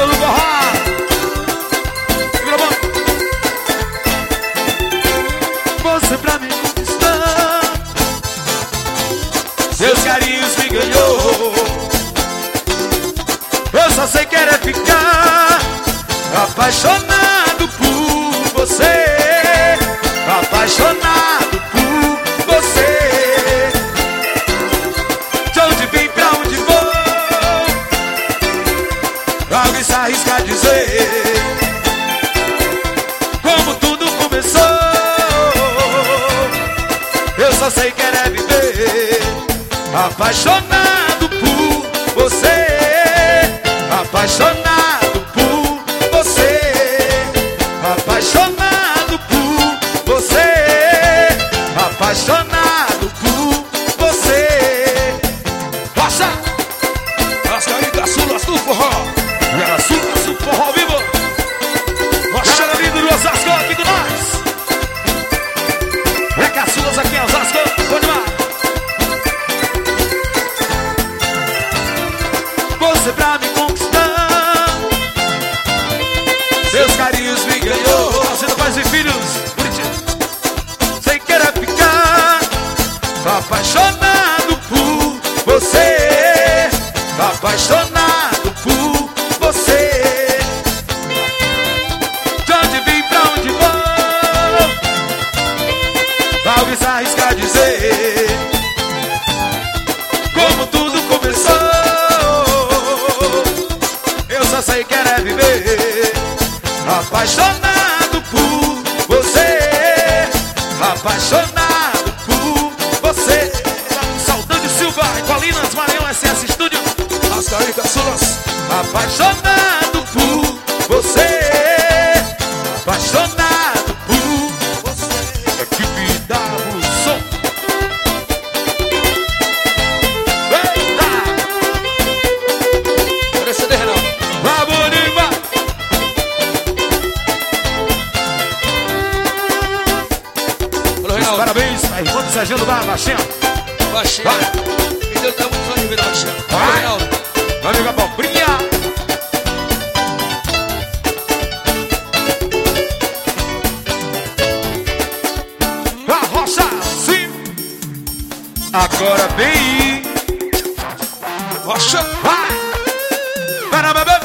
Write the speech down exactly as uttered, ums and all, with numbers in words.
Casula do Forró. Você pra me conquistar, seus carinhos me ganhou. Eu só sei que era ficar apaixonado por você, apaixonado por você. De onde vim, pra onde vou, alguém se arrisca a dizer como tudo começou. Eu só sei que era viver apaixonado por você, apaixonado por você, apaixonado por você, apaixonado por você. Rocha! As caçulas do forró, caçulas do forró vivo. Rocha na vida do Osasco aqui com nós. É caçulas aqui em Osasco, bom demais. Você pra me conquistar, seus carinhos me ganhou. Fazendo pais e filhos, Curitiba. Sem querer ficar apaixonado por você, apaixonado por você. De onde vim, pra onde vou, talvez arriscar a dizer como tudo começou. Eu só sei que era viver apaixonado por você, apaixonado por você. Saudade Silva e Colinas, Maranhão S S Estúdio. As caçulas. Apaixonado por você, apaixonado por você. Equipe da Som. Eita! Olha C D, Renan. Vamos, Niva! Alô, Renan. Parabéns pra irmã do Serginho do Bar, Baixinha. Baixinha. Vai. Que Deus dá muitos anos de vida, Baixinha. Vai. Reinaldo. Vai ligar pra Brinha.